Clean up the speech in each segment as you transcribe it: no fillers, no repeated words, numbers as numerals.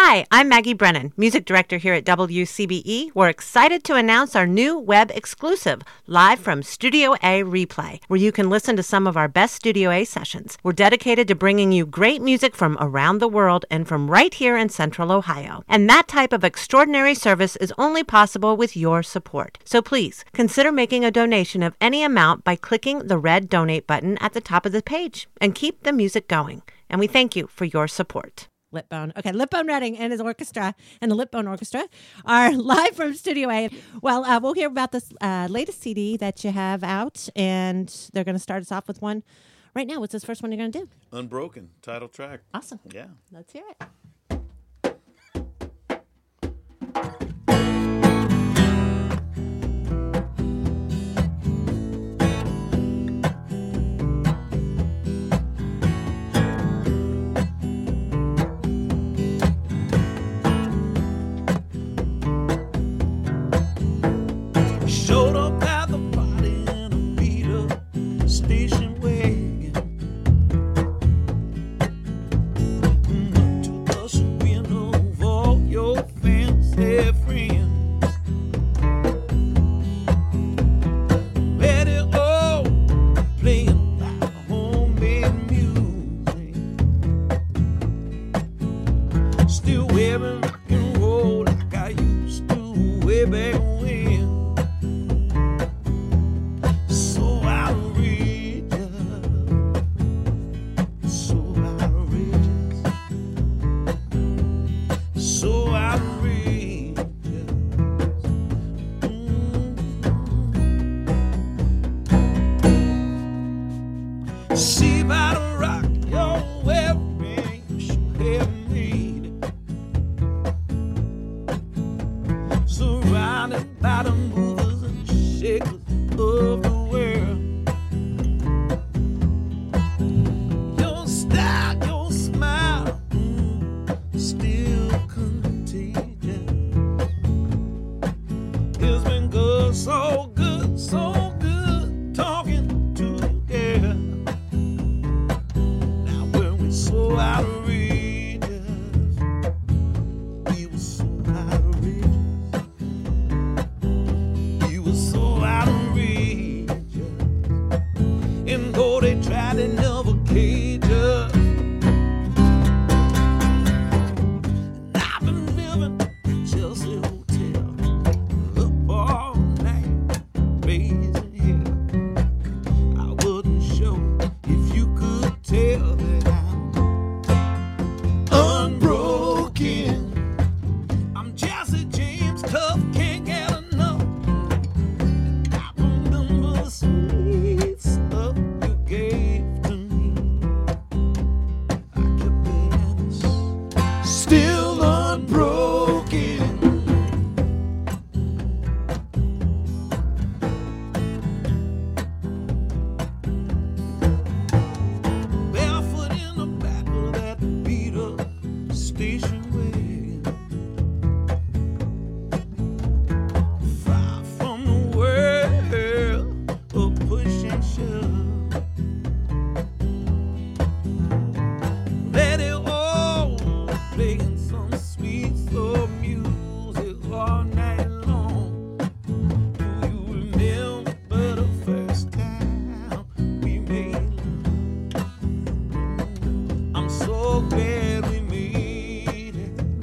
Hi, I'm Maggie Brennan, music director here at WCBE. We're excited to announce our new web exclusive, live from Studio A Replay, where you can listen to some of our best Studio A sessions. We're dedicated to bringing you great music from around the world and from right here in Central Ohio. And that type of extraordinary service is only possible with your support. So please, consider making a donation of any amount by clicking the red donate button at the top of the page and keep the music going. And we thank you for your support. Lipbone. Okay, Lipbone Redding and his orchestra and the Lipbone Orchestra are live from Studio A. Well, we'll hear about this latest CD that you have out, and they're going to start us off with one right now. What's this first one you're going to do? Unbroken, title track. Awesome. Yeah. Let's hear it. Showed up at the party in a beat-up station wagon. Up to the window of all your fancy friends. Let it all playing like homemade music. Still wearing rock and roll like I used to way back when. See by the rock you're wearing, you should have made it. Surrounded by the movers and shakers of the world. Your style, your smile, still contagious. It's been good, so good, so good talking to you, girl. So outrageous, we were so outrageous, we were so outrageous, and though they tried, they never cage us. And I've been living in Chelsea Hotel, up all night, raising hell. I wasn't sure if you could tell that unbroken. I'm Jesse James, tough, can't get enough. And I remember the sweet stuff you gave to me. I kept it still unbroken. Barefoot in the back of that beat-up station wagon, far from the world of push and shove. Let it all playing some sweet soul music all night long. Do you remember the first time we made love? I'm so glad we made it.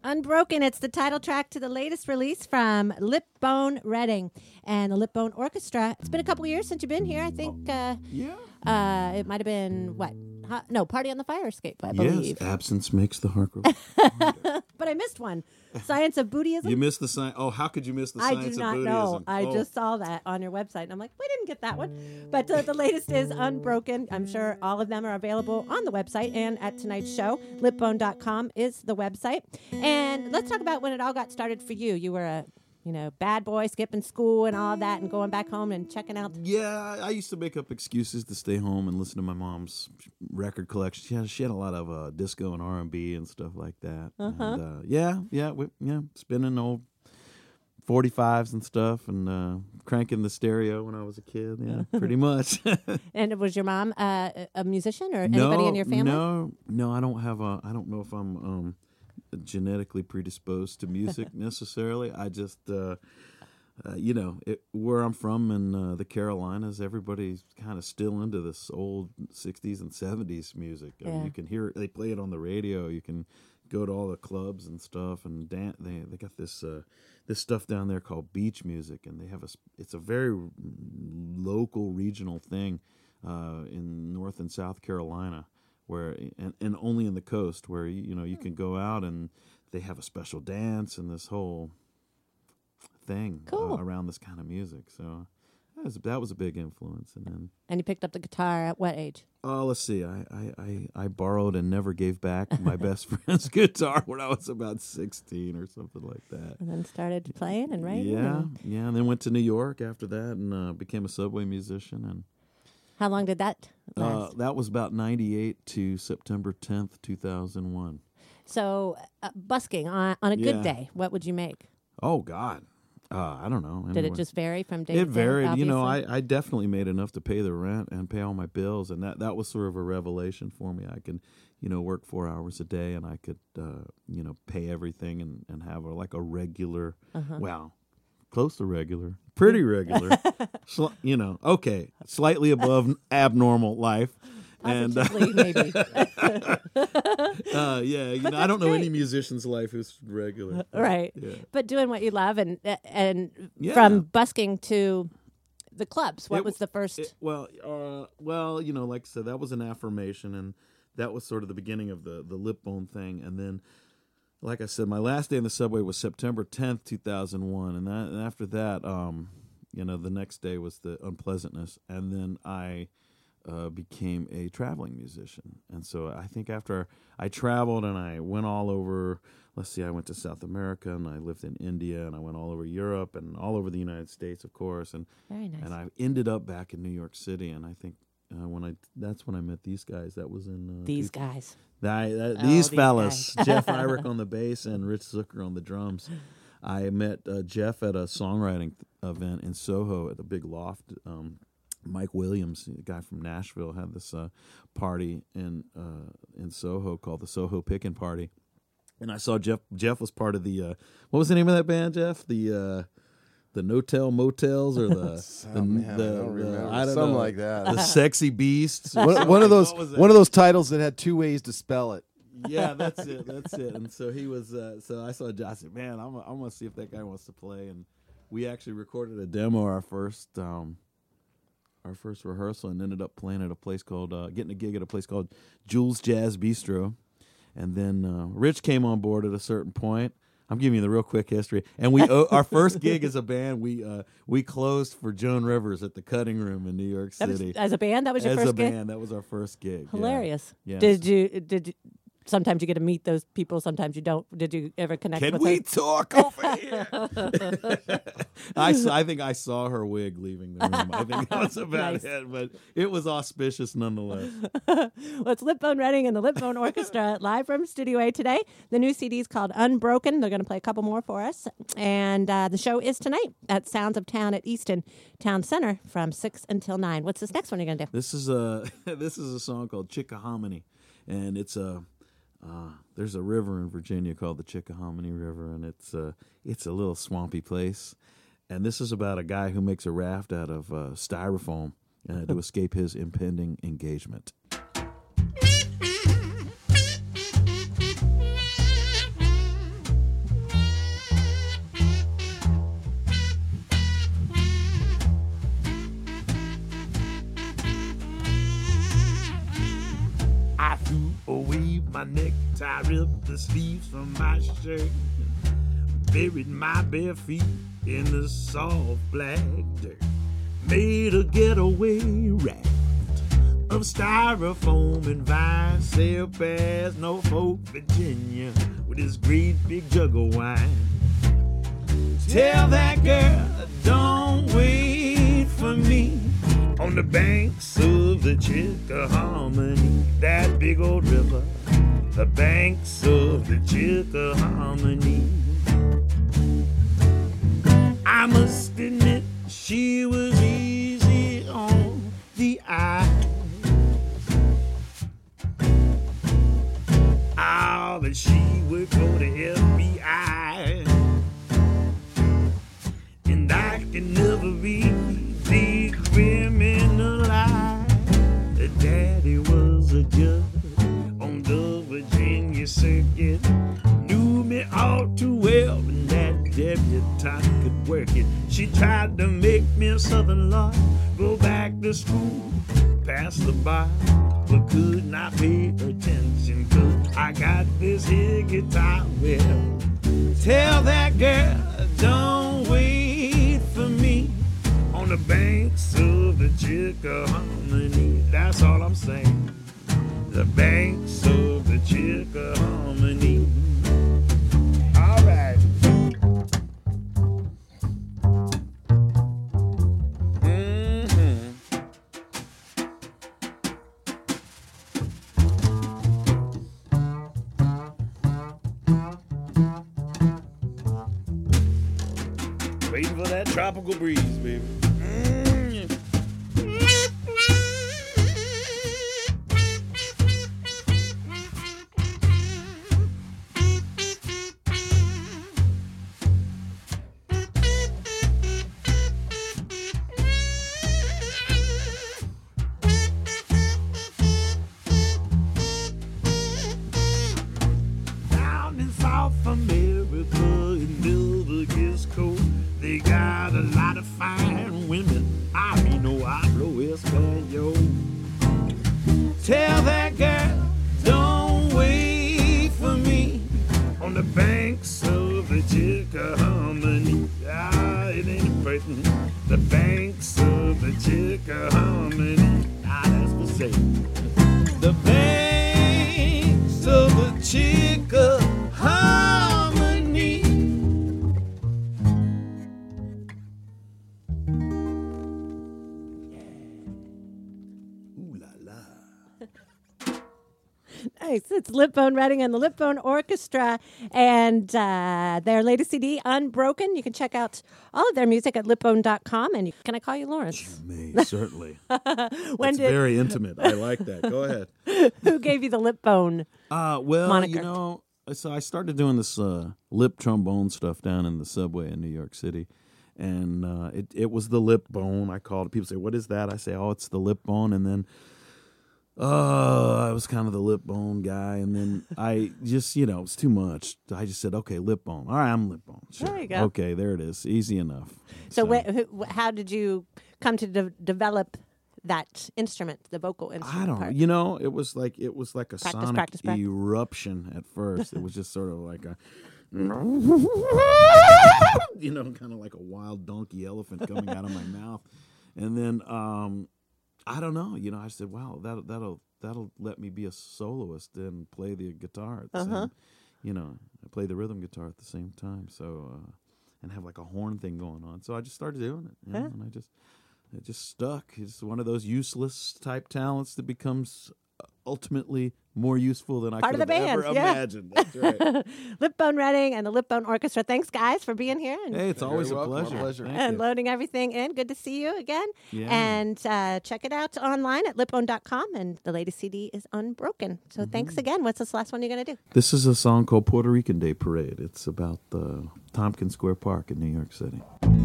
Unbroken, it's the title track to the latest release from Lipbone Reading and the Lipbone Orchestra. It's been a couple of years since you've been here. I think it might have been, Party on the Fire Escape, I believe. Yes, absence makes the heart grow. But I missed one. Science of Buddhism. You missed the science. Oh, how could you miss the science of Buddhism? I do not know. I just saw that on your website, and I'm like, we didn't get that one. But the latest is Unbroken. I'm sure all of them are available on the website and at tonight's show. Lipbone.com is the website. And let's talk about when it all got started for you. You were a bad boy, skipping school and all of that, and going back home and checking out. Yeah, I used to make up excuses to stay home and listen to my mom's record collection. She had a lot of disco and R&B and stuff like that. And, spinning old 45s and stuff, and cranking the stereo when I was a kid. Yeah, pretty much. And was your mom a musician or anybody in your family? No, I don't have I don't know if I'm genetically predisposed to music necessarily. I just, where I'm from in the Carolinas, everybody's kind of still into this old 60s and 70s music. I mean, you can hear it. They play it on the radio. You can go to all the clubs and stuff and dance. They got this stuff down there called beach music, and they have it's a very local regional thing in North and South Carolina. Where and only in the coast, where you can go out and they have a special dance and this whole thing around this kind of music. So that was a big influence. And you picked up the guitar at what age? Oh, let's see. I borrowed and never gave back my best friend's guitar when I was about 16 or something like that. And then started playing and writing. Yeah, and then went to New York after that and became a subway musician. And how long did that last? That was about 98 to September 10th, 2001. So busking on a good day, what would you make? Oh, God. I don't know. Did it just vary from day to day? It varied. Obviously? I definitely made enough to pay the rent and pay all my bills, and that was sort of a revelation for me. I could, work 4 hours a day, and I could, pay everything and have a regular, close to regular, pretty regular, slightly above abnormal life. Positively, maybe. I don't know any musician's life who's regular. Right. Yeah. But doing what you love and from busking to the clubs, what was the first? Like I said, that was an affirmation, and that was sort of the beginning of the Lipbone thing. And then, like I said, my last day in the subway was September 10th, 2001. And after that, the next day was the unpleasantness. And then I became a traveling musician. And so I think after I traveled and I went all over, I went to South America and I lived in India and I went all over Europe and all over the United States, of course. And very nice. And I ended up back in New York City. And I think that's when I met these guys. That was in these guys. These fellas, Jeff Irick on the bass and Rich Zucker on the drums. I met Jeff at a songwriting event in Soho at the Big Loft. Mike Williams, a guy from Nashville, had this party in Soho called the Soho Pickin' Party, and I saw Jeff. Jeff was part of the what was the name of that band, Jeff? The No-Tell Motels or something like that. The Sexy Beasts. one of those titles that had two ways to spell it. Yeah, that's it. And so he was. So I saw. I said, "Man, I'm gonna see if that guy wants to play." And we actually recorded a demo our first rehearsal, and ended up playing at a place called getting a gig at a place called Jules Jazz Bistro. And then Rich came on board at a certain point. I'm giving you the real quick history. And we our first gig as a band, we closed for Joan Rivers at the Cutting Room in New York City. As a band, that was your first gig? As a band, that was our first gig. Hilarious. Yeah. Did you sometimes you get to meet those people, sometimes you don't. Did you ever connect with them? Can we talk over here? I think I saw her wig leaving the room. I think that was about it, but it was auspicious nonetheless. Well, it's Lipbone Reading and the Lipbone Orchestra live from Studio A today. The new CD is called Unbroken. They're going to play a couple more for us. And the show is tonight at Sounds of Town at Easton Town Center from 6 until 9. What's this next one you're going to do? This is a song called Chickahominy, and it's there's a river in Virginia called the Chickahominy River, and it's a little swampy place. And this is about a guy who makes a raft out of styrofoam to escape his impending engagement. I ripped the sleeves from my shirt, buried my bare feet in the soft black dirt, made a getaway raft of styrofoam and vine, sailed past Norfolk, Virginia, with his great big jug of wine. Tell that girl, don't wait for me on the banks of the Chickahominy, that big old river, the banks of the Chickahominy. I must admit she was easy on the eye. Oh, but she would go to FBI, and I can never be the criminalized. The daddy was a judge on the Virginia circuit, knew me all too well, and that debutante could work it. She tried to make me a Southern lawyer, go back to school, pass the bar, but could not pay attention, 'cause I got this here guitar. Well, tell that girl, don't wait for me on the banks of the Chickahominy. That's all I'm saying. The banks of the Chickahominy. All right. Waiting for that tropical breeze, baby. Down in South America, it never gets cold. They got a lot of fine women. I mean, no hablo español. Tell that girl, don't wait for me on the banks of the Chickahominy. Ah, it ain't important. The banks of the Chickahominy. Ah, that's for say. The banks of the Chickahominy. Nice. It's Lipbone Reading and the Lipbone Orchestra, and their latest CD, Unbroken. You can check out all of their music at lipbone.com. And can I call you Lawrence? May, certainly. When It's very intimate. I like that. Go ahead. Who gave you the Lipbone? Well, moniker? you know, so I started doing this lip trombone stuff down in the subway in New York City. And it was the lip bone, I called it. People say, what is that? I say, oh, it's the lip bone. And then I was kind of the lip bone guy. And then I just, it was too much. I just said, okay, lip bone. All right, I'm lip bone. Sure. There you go. Okay, there it is. Easy enough. So how did you come to develop that instrument, the vocal instrument? I don't part? know. It was like a sonic practice. eruption at first. It was just sort of like a kind of like a wild donkey elephant coming out of my mouth. And then I don't know. I said, wow, that'll let me be a soloist and play the guitar at the same. I play the rhythm guitar at the same time. So and have like a horn thing going on. So I just started doing it, and it just stuck. It's one of those useless type talents that becomes ultimately more useful than I Part could of the have band, ever yeah. imagined. That's right. Lipbone Reading and the Lipbone Orchestra. Thanks, guys, for being here and, Hey, it's always a welcome. Our pleasure. pleasure. Thank and you. loading everything in. Good to see you again. Yeah. And check it out online at lipbone.com. And the latest CD is Unbroken. So Mm-hmm. thanks again. What's this last one you're going to do? This is a song called Puerto Rican Day Parade. It's about the Tompkins Square Park in New York City.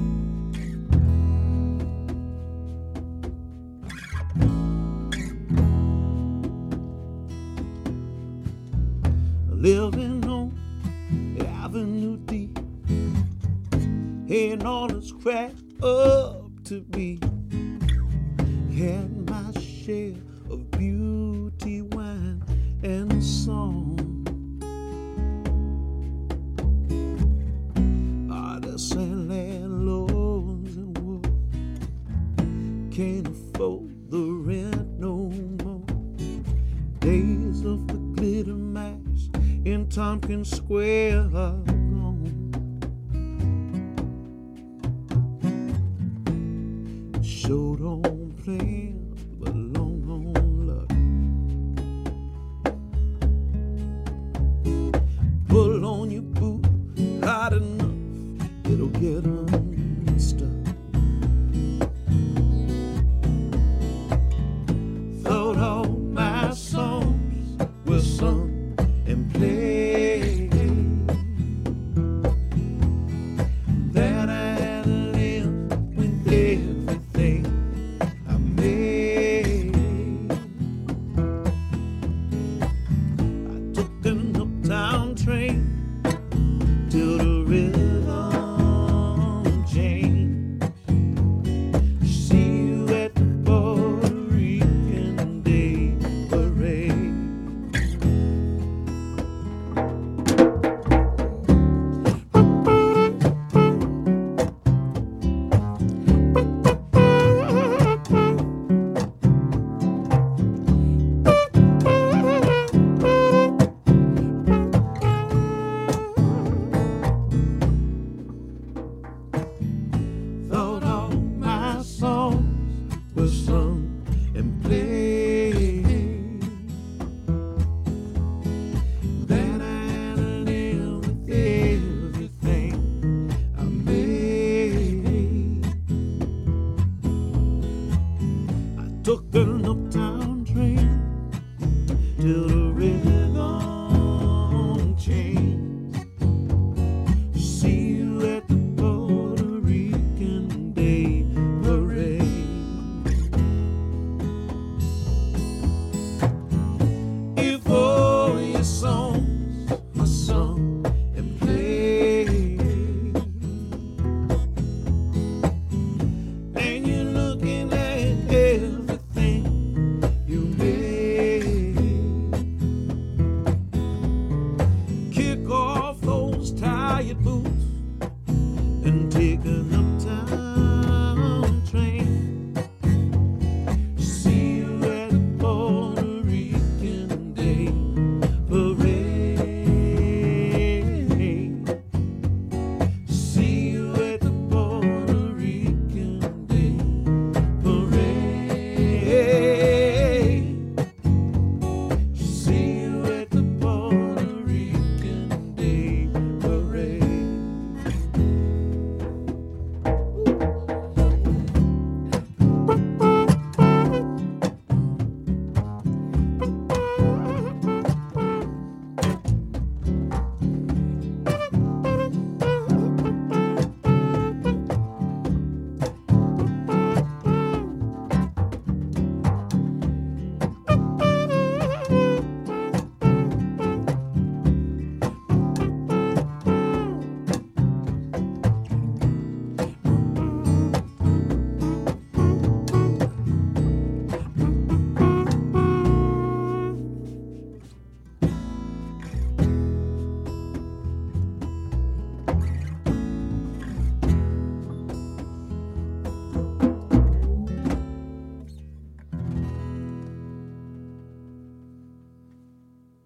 Living on Avenue D, heading on its crack up to be. Had my share of beauty, wine, and song. sand landlords and war can't afford the rent no more. Days of the glitter mass in Tompkins Square are gone. Show don't plan, but long luck. Pull on your boot hard enough, it'll get unstuck. Thought all my songs were sung and played, that I lived with everything I made. I took an uptown train till the rhythm changed. See you at the Puerto Rican Day Parade. Thought all my songs were sung and played, that I lived with everything I made. I took an uptown train till the rhythm changed. See you at the Puerto Rican Day Parade. If all your songs are sung and played, and you're looking at everything you made, kick off those tired boots